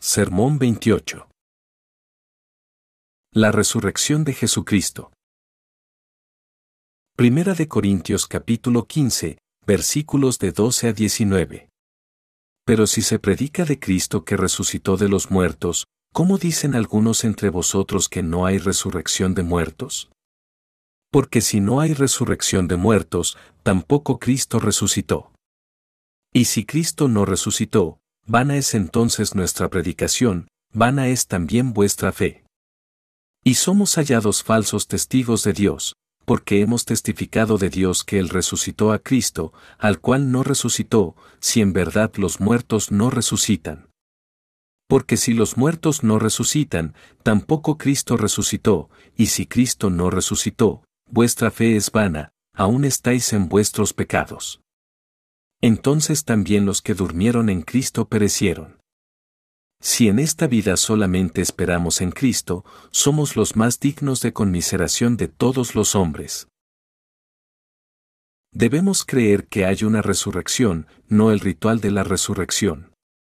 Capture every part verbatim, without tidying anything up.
Sermón veintiocho. La resurrección de Jesucristo. Primera de Corintios capítulo quince, versículos de doce a diecinueve. Pero si se predica de Cristo que resucitó de los muertos, ¿cómo dicen algunos entre vosotros que no hay resurrección de muertos? Porque si no hay resurrección de muertos, tampoco Cristo resucitó. Y si Cristo no resucitó, vana es entonces nuestra predicación, vana es también vuestra fe. Y somos hallados falsos testigos de Dios, porque hemos testificado de Dios que Él resucitó a Cristo, al cual no resucitó, si en verdad los muertos no resucitan. Porque si los muertos no resucitan, tampoco Cristo resucitó, y si Cristo no resucitó, vuestra fe es vana, aún estáis en vuestros pecados. Entonces también los que durmieron en Cristo perecieron. Si en esta vida solamente esperamos en Cristo, somos los más dignos de conmiseración de todos los hombres. Debemos creer que hay una resurrección, no el ritual de la resurrección.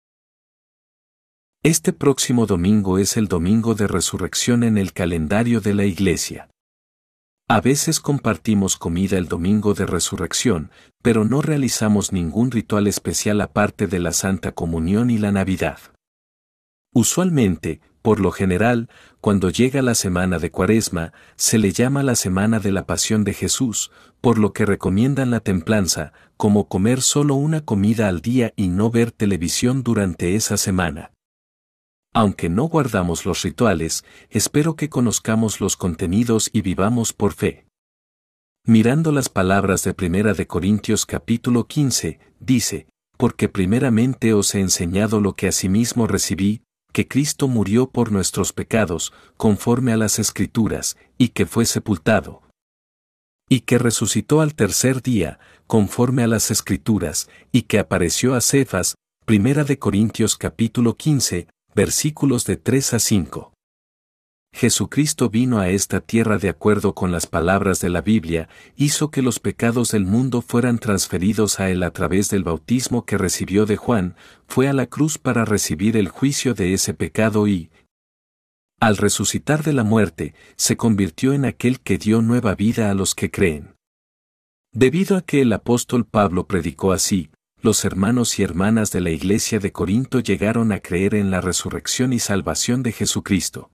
Este próximo domingo es el domingo de resurrección en el calendario de la Iglesia. A veces compartimos comida el domingo de resurrección, pero no realizamos ningún ritual especial aparte de la Santa Comunión y la Navidad. Usualmente, por lo general, cuando llega la semana de Cuaresma, se le llama la semana de la Pasión de Jesús, por lo que recomiendan la templanza, como comer solo una comida al día y no ver televisión durante esa semana. Aunque no guardamos los rituales, espero que conozcamos los contenidos y vivamos por fe. Mirando las palabras de Primera de Corintios capítulo quince, dice, porque primeramente os he enseñado lo que asimismo recibí, que Cristo murió por nuestros pecados, conforme a las Escrituras, y que fue sepultado. Y que resucitó al tercer día, conforme a las Escrituras, y que apareció a Cefas, Primera de Corintios capítulo quince, versículos de tres a cinco. Jesucristo vino a esta tierra de acuerdo con las palabras de la Biblia, hizo que los pecados del mundo fueran transferidos a Él a través del bautismo que recibió de Juan, fue a la cruz para recibir el juicio de ese pecado y, al resucitar de la muerte, se convirtió en aquel que dio nueva vida a los que creen. Debido a que el apóstol Pablo predicó así, los hermanos y hermanas de la iglesia de Corinto llegaron a creer en la resurrección y salvación de Jesucristo.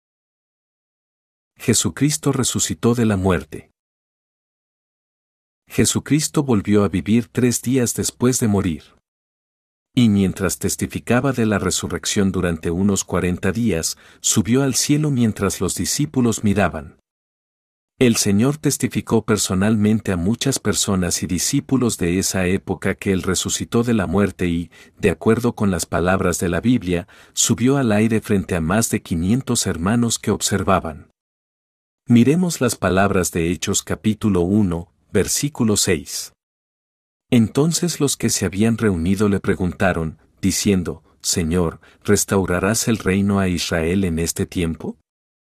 Jesucristo resucitó de la muerte. Jesucristo volvió a vivir tres días después de morir. Y mientras testificaba de la resurrección durante unos cuarenta días, subió al cielo mientras los discípulos miraban. El Señor testificó personalmente a muchas personas y discípulos de esa época que Él resucitó de la muerte y, de acuerdo con las palabras de la Biblia, subió al aire frente a más de quinientos hermanos que observaban. Miremos las palabras de Hechos capítulo uno, versículo seis. Entonces los que se habían reunido le preguntaron, diciendo, Señor, ¿restaurarás el reino a Israel en este tiempo?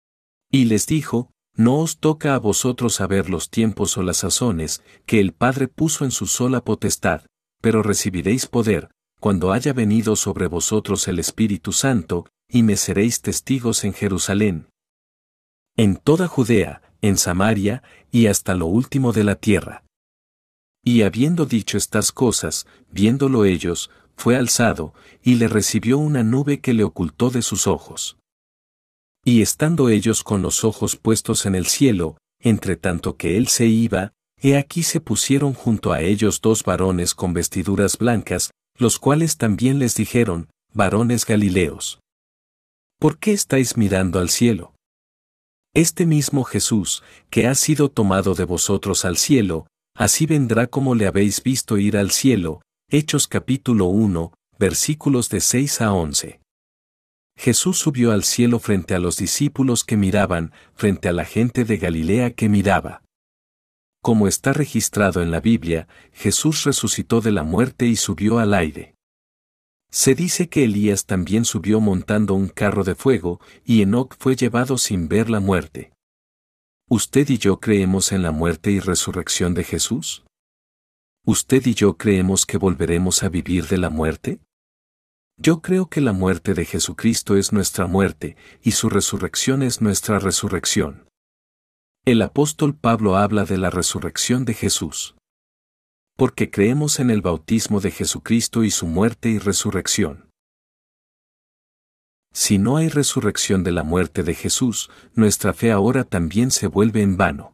Y les dijo, no os toca a vosotros saber los tiempos o las sazones, que el Padre puso en su sola potestad, pero recibiréis poder, cuando haya venido sobre vosotros el Espíritu Santo, y me seréis testigos en Jerusalén, en toda Judea, en Samaria, y hasta lo último de la tierra. Y habiendo dicho estas cosas, viéndolo ellos, fue alzado, y le recibió una nube que le ocultó de sus ojos. Y estando ellos con los ojos puestos en el cielo, entre tanto que él se iba, he aquí se pusieron junto a ellos dos varones con vestiduras blancas, los cuales también les dijeron, varones Galileos, ¿por qué estáis mirando al cielo? Este mismo Jesús, que ha sido tomado de vosotros al cielo, así vendrá como le habéis visto ir al cielo. Hechos capítulo uno, versículos de seis a once. Jesús subió al cielo frente a los discípulos que miraban, frente a la gente de Galilea que miraba. Como está registrado en la Biblia, Jesús resucitó de la muerte y subió al aire. Se dice que Elías también subió montando un carro de fuego, y Enoc fue llevado sin ver la muerte. ¿Usted y yo creemos en la muerte y resurrección de Jesús? ¿Usted y yo creemos que volveremos a vivir de la muerte? Yo creo que la muerte de Jesucristo es nuestra muerte, y su resurrección es nuestra resurrección. El apóstol Pablo habla de la resurrección de Jesús. Porque creemos en el bautismo de Jesucristo y su muerte y resurrección. Si no hay resurrección de la muerte de Jesús, nuestra fe ahora también se vuelve en vano.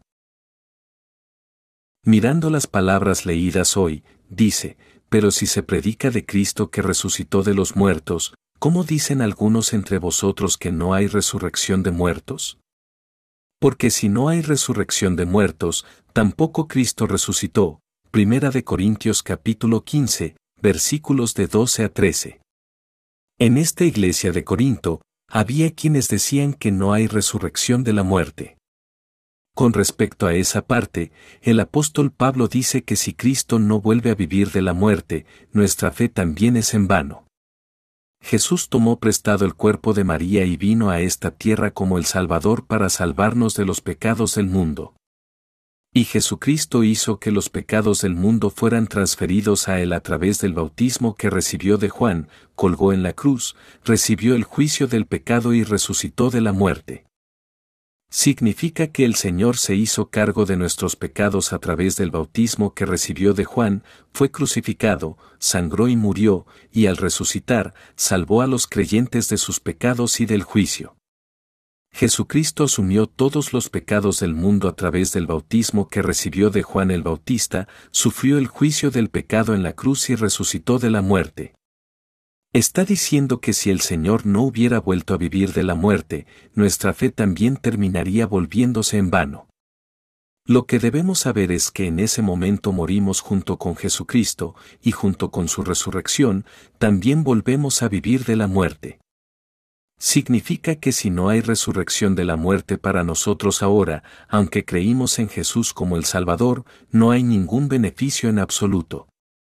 Mirando las palabras leídas hoy, dice, pero si se predica de Cristo que resucitó de los muertos, ¿cómo dicen algunos entre vosotros que no hay resurrección de muertos? Porque si no hay resurrección de muertos, tampoco Cristo resucitó. Primera de Corintios capítulo quince, versículos de doce a trece. En esta iglesia de Corinto, había quienes decían que no hay resurrección de la muerte. Con respecto a esa parte, el apóstol Pablo dice que si Cristo no vuelve a vivir de la muerte, nuestra fe también es en vano. Jesús tomó prestado el cuerpo de María y vino a esta tierra como el Salvador para salvarnos de los pecados del mundo. Y Jesucristo hizo que los pecados del mundo fueran transferidos a él a través del bautismo que recibió de Juan, colgó en la cruz, recibió el juicio del pecado y resucitó de la muerte. Significa que el Señor se hizo cargo de nuestros pecados a través del bautismo que recibió de Juan, fue crucificado, sangró y murió, y al resucitar, salvó a los creyentes de sus pecados y del juicio. Jesucristo asumió todos los pecados del mundo a través del bautismo que recibió de Juan el Bautista, sufrió el juicio del pecado en la cruz y resucitó de la muerte. Está diciendo que si el Señor no hubiera vuelto a vivir de la muerte, nuestra fe también terminaría volviéndose en vano. Lo que debemos saber es que en ese momento morimos junto con Jesucristo, y junto con su resurrección, también volvemos a vivir de la muerte. Significa que si no hay resurrección de la muerte para nosotros ahora, aunque creímos en Jesús como el Salvador, no hay ningún beneficio en absoluto.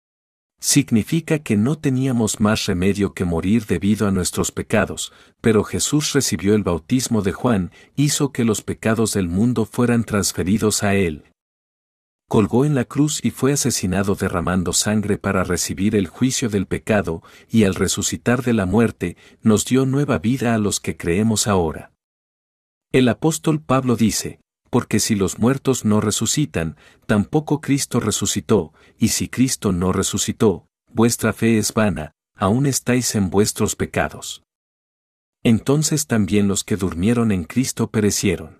Significa que no teníamos más remedio que morir debido a nuestros pecados, pero Jesús recibió el bautismo de Juan, hizo que los pecados del mundo fueran transferidos a él. Colgó en la cruz y fue asesinado derramando sangre para recibir el juicio del pecado, y al resucitar de la muerte, nos dio nueva vida a los que creemos ahora. El apóstol Pablo dice, porque si los muertos no resucitan, tampoco Cristo resucitó, y si Cristo no resucitó, vuestra fe es vana, aún estáis en vuestros pecados. Entonces también los que durmieron en Cristo perecieron.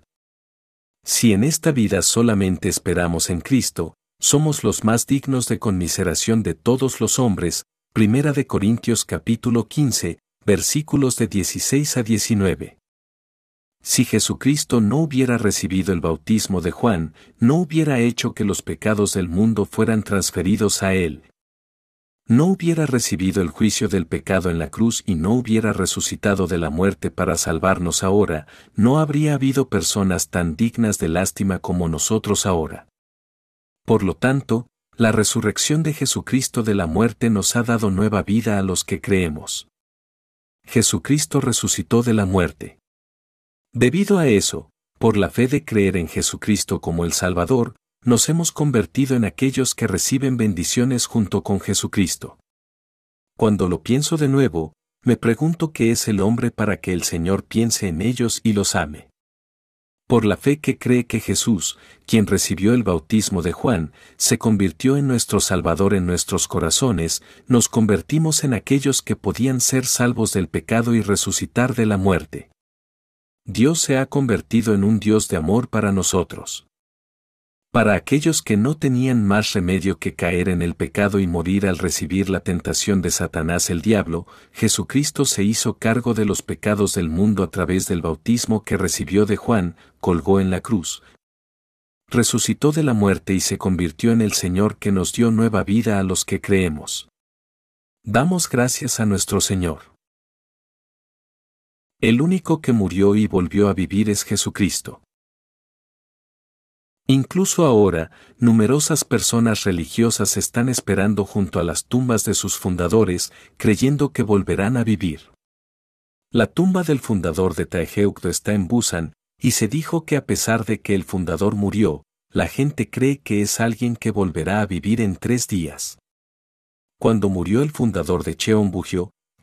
Si en esta vida solamente esperamos en Cristo, somos los más dignos de conmiseración de todos los hombres. Primera de Corintios capítulo quince, versículos de dieciséis a diecinueve. Si Jesucristo no hubiera recibido el bautismo de Juan, no hubiera hecho que los pecados del mundo fueran transferidos a él. No hubiera recibido el juicio del pecado en la cruz y no hubiera resucitado de la muerte para salvarnos ahora, no habría habido personas tan dignas de lástima como nosotros ahora. Por lo tanto, la resurrección de Jesucristo de la muerte nos ha dado nueva vida a los que creemos. Jesucristo resucitó de la muerte. Debido a eso, por la fe de creer en Jesucristo como el Salvador, nos hemos convertido en aquellos que reciben bendiciones junto con Jesucristo. Cuando lo pienso de nuevo, me pregunto qué es el hombre para que el Señor piense en ellos y los ame. Por la fe que cree que Jesús, quien recibió el bautismo de Juan, se convirtió en nuestro Salvador en nuestros corazones, nos convertimos en aquellos que podían ser salvos del pecado y resucitar de la muerte. Dios se ha convertido en un Dios de amor para nosotros. Para aquellos que no tenían más remedio que caer en el pecado y morir al recibir la tentación de Satanás el diablo, Jesucristo se hizo cargo de los pecados del mundo a través del bautismo que recibió de Juan, colgó en la cruz. Resucitó de la muerte y se convirtió en el Señor que nos dio nueva vida a los que creemos. Damos gracias a nuestro Señor. El único que murió y volvió a vivir es Jesucristo. Incluso ahora, numerosas personas religiosas están esperando junto a las tumbas de sus fundadores, creyendo que volverán a vivir. La tumba del fundador de Taegeukdo está en Busan, y se dijo que a pesar de que el fundador murió, la gente cree que es alguien que volverá a vivir en tres días. Cuando murió el fundador de Cheonbugyo,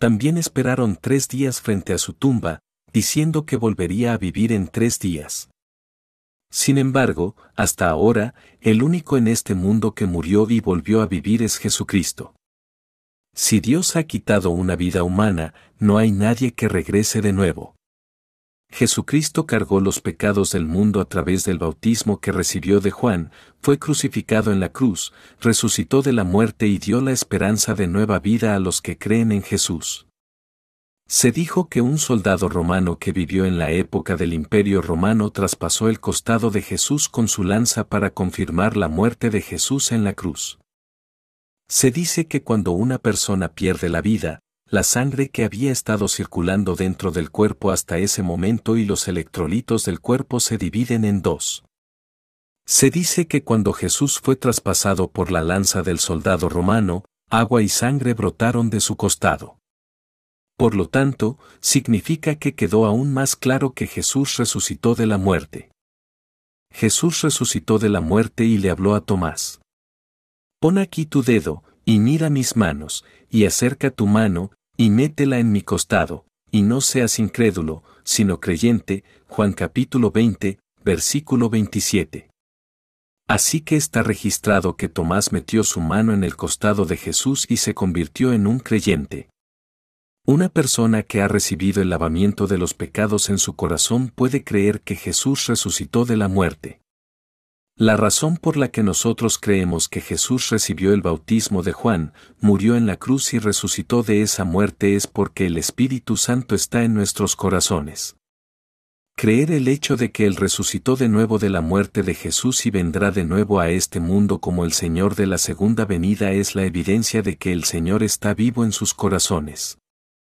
También esperaron tres días frente a su tumba, diciendo que volvería a vivir en tres días. Sin embargo, hasta ahora, el único en este mundo que murió y volvió a vivir es Jesucristo. Si Dios ha quitado una vida humana, no hay nadie que regrese de nuevo. Jesucristo cargó los pecados del mundo a través del bautismo que recibió de Juan, fue crucificado en la cruz, resucitó de la muerte y dio la esperanza de nueva vida a los que creen en Jesús. Se dijo que un soldado romano que vivió en la época del Imperio Romano traspasó el costado de Jesús con su lanza para confirmar la muerte de Jesús en la cruz. Se dice que cuando una persona pierde la vida, la sangre que había estado circulando dentro del cuerpo hasta ese momento y los electrolitos del cuerpo se dividen en dos. Se dice que cuando Jesús fue traspasado por la lanza del soldado romano, agua y sangre brotaron de su costado. Por lo tanto, significa que quedó aún más claro que Jesús resucitó de la muerte. Jesús resucitó de la muerte y le habló a Tomás. Pon aquí tu dedo, y mira mis manos, y acerca tu mano, y métela en mi costado, y no seas incrédulo, sino creyente. Juan capítulo veinte, versículo veintisiete. Así que está registrado que Tomás metió su mano en el costado de Jesús y se convirtió en un creyente. Una persona que ha recibido el lavamiento de los pecados en su corazón puede creer que Jesús resucitó de la muerte. La razón por la que nosotros creemos que Jesús recibió el bautismo de Juan, murió en la cruz y resucitó de esa muerte es porque el Espíritu Santo está en nuestros corazones. Creer el hecho de que Él resucitó de nuevo de la muerte de Jesús y vendrá de nuevo a este mundo como el Señor de la segunda venida es la evidencia de que el Señor está vivo en sus corazones.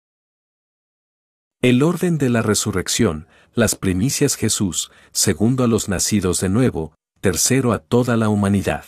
El orden de la resurrección, las primicias Jesús, segundo a los nacidos de nuevo, tercero a toda la humanidad.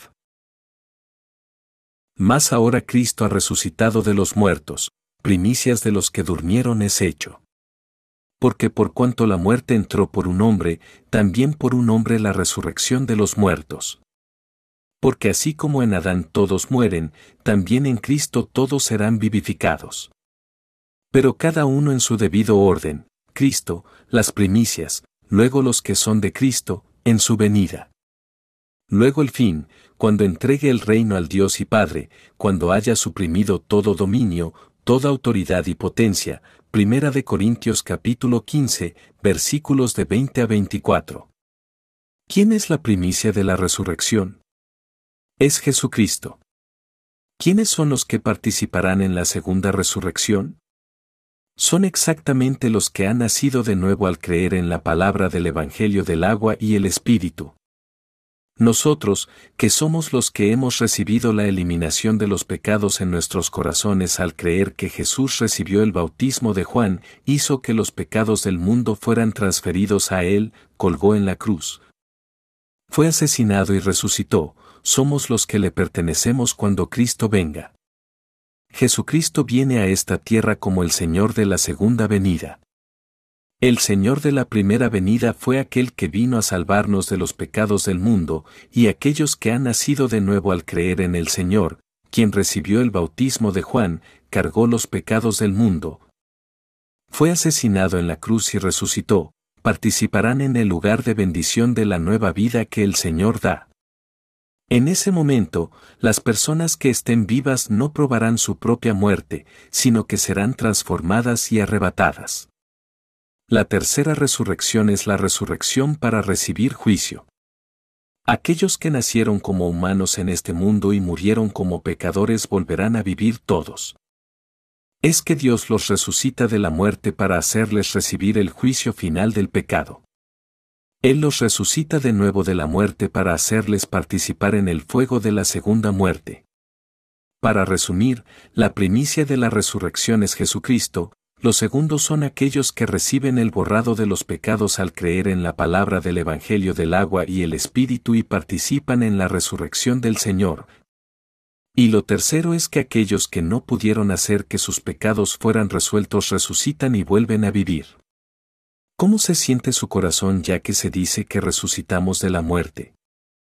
Mas ahora Cristo ha resucitado de los muertos, primicias de los que durmieron es hecho. Porque por cuanto la muerte entró por un hombre, también por un hombre la resurrección de los muertos. Porque así como en Adán todos mueren, también en Cristo todos serán vivificados. Pero cada uno en su debido orden, Cristo, las primicias, luego los que son de Cristo, en su venida. Luego el fin, cuando entregue el reino al Dios y Padre, cuando haya suprimido todo dominio, toda autoridad y potencia. Primera de Corintios capítulo quince, versículos de veinte a veinticuatro. ¿Quién es la primicia de la resurrección? Es Jesucristo. ¿Quiénes son los que participarán en la segunda resurrección? Son exactamente los que han nacido de nuevo al creer en la palabra del Evangelio del agua y el Espíritu. Nosotros, que somos los que hemos recibido la eliminación de los pecados en nuestros corazones al creer que Jesús recibió el bautismo de Juan, hizo que los pecados del mundo fueran transferidos a Él, colgó en la cruz. Fue asesinado y resucitó, somos los que le pertenecemos cuando Cristo venga. Jesucristo viene a esta tierra como el Señor de la segunda venida. El Señor de la primera venida fue aquel que vino a salvarnos de los pecados del mundo, y aquellos que han nacido de nuevo al creer en el Señor, quien recibió el bautismo de Juan, cargó los pecados del mundo. Fue asesinado en la cruz y resucitó, participarán en el lugar de bendición de la nueva vida que el Señor da. En ese momento, las personas que estén vivas no probarán su propia muerte, sino que serán transformadas y arrebatadas. La tercera resurrección es la resurrección para recibir juicio. Aquellos que nacieron como humanos en este mundo y murieron como pecadores volverán a vivir todos. Es que Dios los resucita de la muerte para hacerles recibir el juicio final del pecado. Él los resucita de nuevo de la muerte para hacerles participar en el fuego de la segunda muerte. Para resumir, la primicia de la resurrección es Jesucristo. Los segundos son aquellos que reciben el borrado de los pecados al creer en la palabra del Evangelio del agua y el Espíritu y participan en la resurrección del Señor. Y lo tercero es que aquellos que no pudieron hacer que sus pecados fueran resueltos resucitan y vuelven a vivir. ¿Cómo se siente su corazón ya que se dice que resucitamos de la muerte?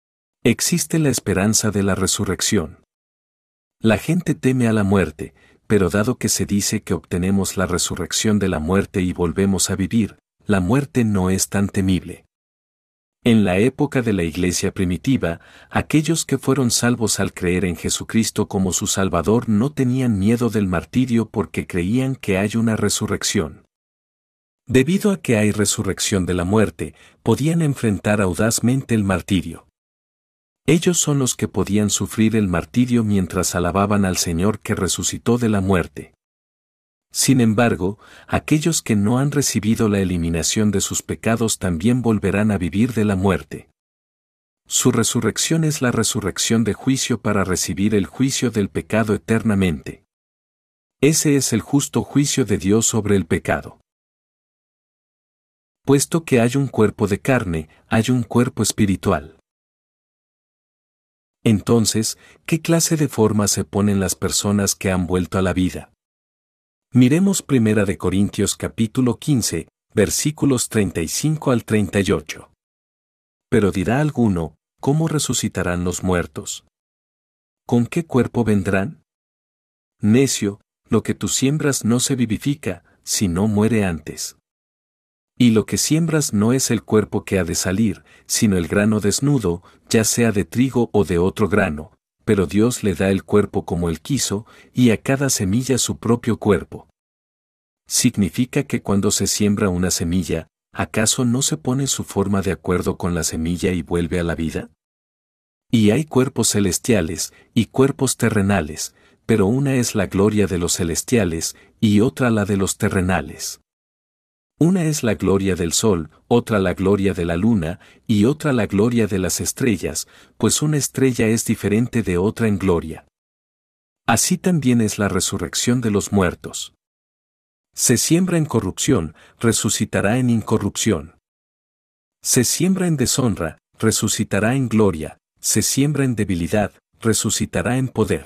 Existe la esperanza de la resurrección. La gente teme a la muerte, pero dado que se dice que obtenemos la resurrección de la muerte y volvemos a vivir, la muerte no es tan temible. En la época de la Iglesia primitiva, aquellos que fueron salvos al creer en Jesucristo como su Salvador no tenían miedo del martirio porque creían que hay una resurrección. Debido a que hay resurrección de la muerte, podían enfrentar audazmente el martirio. Ellos son los que podían sufrir el martirio mientras alababan al Señor que resucitó de la muerte. Sin embargo, aquellos que no han recibido la eliminación de sus pecados también volverán a vivir de la muerte. Su resurrección es la resurrección de juicio para recibir el juicio del pecado eternamente. Ese es el justo juicio de Dios sobre el pecado. Puesto que hay un cuerpo de carne, hay un cuerpo espiritual. Entonces, ¿qué clase de forma se ponen las personas que han vuelto a la vida? Miremos Primera de Corintios capítulo quince, versículos treinta y cinco al treinta y ocho. Pero dirá alguno, ¿cómo resucitarán los muertos? ¿Con qué cuerpo vendrán? Necio, lo que tú siembras no se vivifica, sino muere antes. Y lo que siembras no es el cuerpo que ha de salir, sino el grano desnudo, ya sea de trigo o de otro grano, pero Dios le da el cuerpo como Él quiso, y a cada semilla su propio cuerpo. ¿Significa que cuando se siembra una semilla, acaso no se pone su forma de acuerdo con la semilla y vuelve a la vida? Y hay cuerpos celestiales, y cuerpos terrenales, pero una es la gloria de los celestiales, y otra la de los terrenales. Una es la gloria del sol, otra la gloria de la luna, y otra la gloria de las estrellas, pues una estrella es diferente de otra en gloria. Así también es la resurrección de los muertos. Se siembra en corrupción, resucitará en incorrupción. Se siembra en deshonra, resucitará en gloria, se siembra en debilidad, resucitará en poder.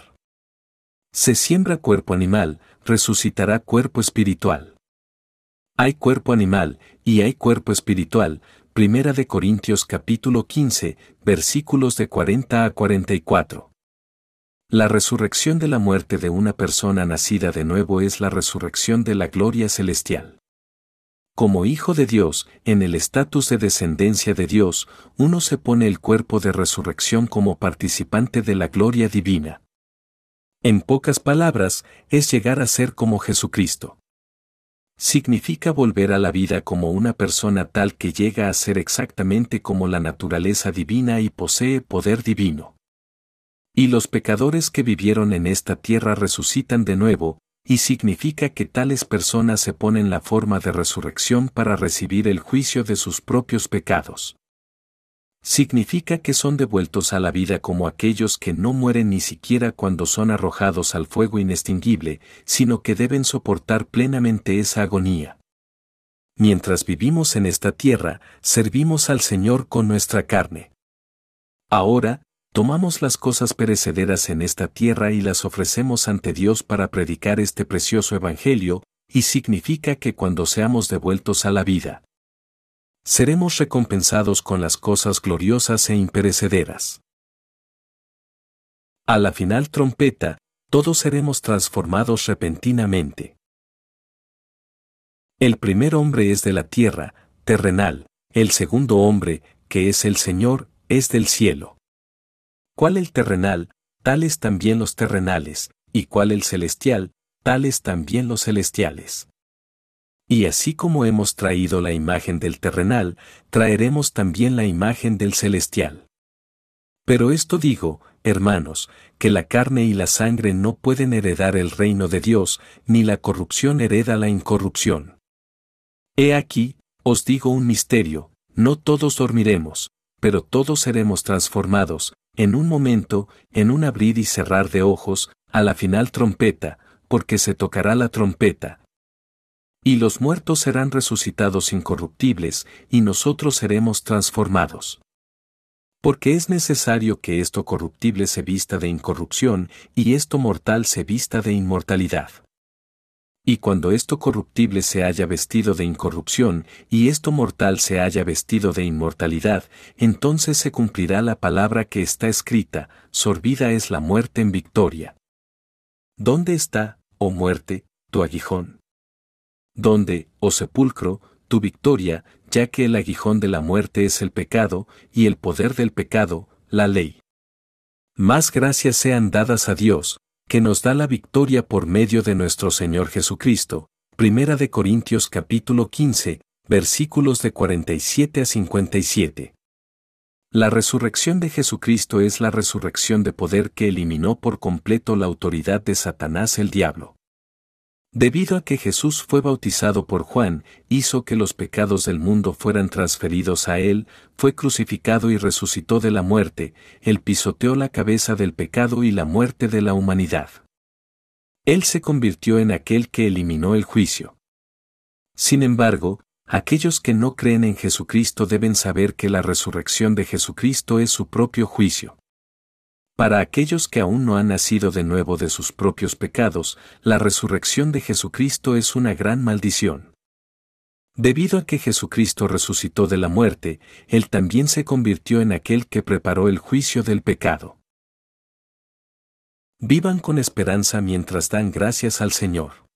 Se siembra cuerpo animal, resucitará cuerpo espiritual. Hay cuerpo animal, y hay cuerpo espiritual, Primera de Corintios capítulo quince, versículos de cuarenta a cuarenta y cuatro. La resurrección de la muerte de una persona nacida de nuevo es la resurrección de la gloria celestial. Como hijo de Dios, en el estatus de descendencia de Dios, uno se pone el cuerpo de resurrección como participante de la gloria divina. En pocas palabras, es llegar a ser como Jesucristo. Significa volver a la vida como una persona tal que llega a ser exactamente como la naturaleza divina y posee poder divino. Y los pecadores que vivieron en esta tierra resucitan de nuevo, y significa que tales personas se ponen la forma de resurrección para recibir el juicio de sus propios pecados. Significa que son devueltos a la vida como aquellos que no mueren ni siquiera cuando son arrojados al fuego inextinguible, sino que deben soportar plenamente esa agonía. Mientras vivimos en esta tierra, servimos al Señor con nuestra carne. Ahora, tomamos las cosas perecederas en esta tierra y las ofrecemos ante Dios para predicar este precioso evangelio, y significa que cuando seamos devueltos a la vida, seremos recompensados con las cosas gloriosas e imperecederas. A la final trompeta, todos seremos transformados repentinamente. El primer hombre es de la tierra, terrenal, el segundo hombre, que es el Señor, es del cielo. ¿Cuál el terrenal? Tales también los terrenales, y cuál el celestial, tales también los celestiales. Y así como hemos traído la imagen del terrenal, traeremos también la imagen del celestial. Pero esto digo, hermanos, que la carne y la sangre no pueden heredar el reino de Dios, ni la corrupción hereda la incorrupción. He aquí, os digo un misterio, no todos dormiremos, pero todos seremos transformados, en un momento, en un abrir y cerrar de ojos, a la final trompeta, porque se tocará la trompeta. Y los muertos serán resucitados incorruptibles, y nosotros seremos transformados. Porque es necesario que esto corruptible se vista de incorrupción, y esto mortal se vista de inmortalidad. Y cuando esto corruptible se haya vestido de incorrupción, y esto mortal se haya vestido de inmortalidad, entonces se cumplirá la palabra que está escrita: sorbida es la muerte en victoria. ¿Dónde está, oh muerte, tu aguijón? ¿Dónde, oh sepulcro, tu victoria, ya que el aguijón de la muerte es el pecado, y el poder del pecado, la ley? Más gracias sean dadas a Dios, que nos da la victoria por medio de nuestro Señor Jesucristo. Primera de Corintios capítulo quince, versículos de cuarenta y siete a cincuenta y siete. La resurrección de Jesucristo es la resurrección de poder que eliminó por completo la autoridad de Satanás el diablo. Debido a que Jesús fue bautizado por Juan, hizo que los pecados del mundo fueran transferidos a él, fue crucificado y resucitó de la muerte, él pisoteó la cabeza del pecado y la muerte de la humanidad. Él se convirtió en aquel que eliminó el juicio. Sin embargo, aquellos que no creen en Jesucristo deben saber que la resurrección de Jesucristo es su propio juicio. Para aquellos que aún no han nacido de nuevo de sus propios pecados, la resurrección de Jesucristo es una gran maldición. Debido a que Jesucristo resucitó de la muerte, Él también se convirtió en aquel que preparó el juicio del pecado. Vivan con esperanza mientras dan gracias al Señor.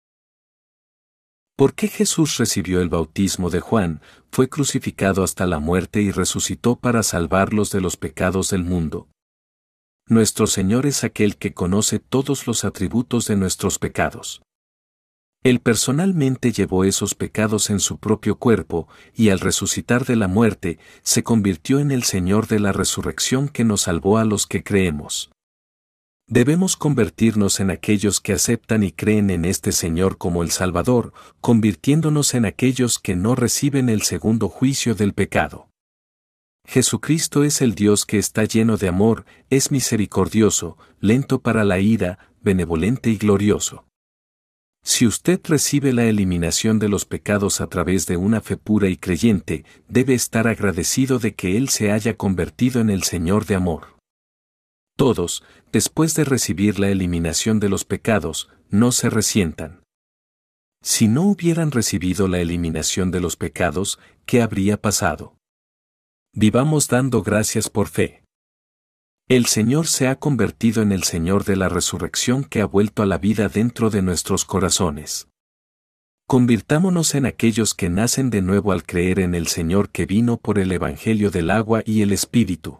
¿Por qué Jesús recibió el bautismo de Juan, fue crucificado hasta la muerte y resucitó para salvarlos de los pecados del mundo? Nuestro Señor es aquel que conoce todos los atributos de nuestros pecados. Él personalmente llevó esos pecados en su propio cuerpo, y al resucitar de la muerte, se convirtió en el Señor de la resurrección que nos salvó a los que creemos. Debemos convertirnos en aquellos que aceptan y creen en este Señor como el Salvador, convirtiéndonos en aquellos que no reciben el segundo juicio del pecado. Jesucristo es el Dios que está lleno de amor, es misericordioso, lento para la ira, benevolente y glorioso. Si usted recibe la eliminación de los pecados a través de una fe pura y creyente, debe estar agradecido de que Él se haya convertido en el Señor de amor. Todos, después de recibir la eliminación de los pecados, no se resientan. Si no hubieran recibido la eliminación de los pecados, ¿qué habría pasado? Vivamos dando gracias por fe. El Señor se ha convertido en el Señor de la resurrección que ha vuelto a la vida dentro de nuestros corazones. Convirtámonos en aquellos que nacen de nuevo al creer en el Señor que vino por el Evangelio del agua y el Espíritu.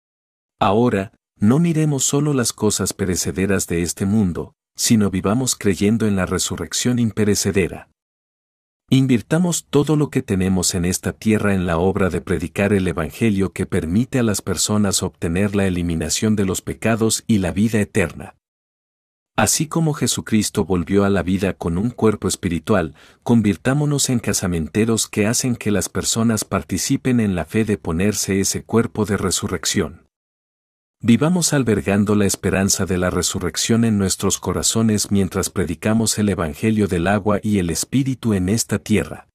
Ahora, no miremos solo las cosas perecederas de este mundo, sino vivamos creyendo en la resurrección imperecedera. Invirtamos todo lo que tenemos en esta tierra en la obra de predicar el Evangelio que permite a las personas obtener la eliminación de los pecados y la vida eterna. Así como Jesucristo volvió a la vida con un cuerpo espiritual, convirtámonos en casamenteros que hacen que las personas participen en la fe de ponerse ese cuerpo de resurrección. Vivamos albergando la esperanza de la resurrección en nuestros corazones mientras predicamos el Evangelio del agua y el Espíritu en esta tierra.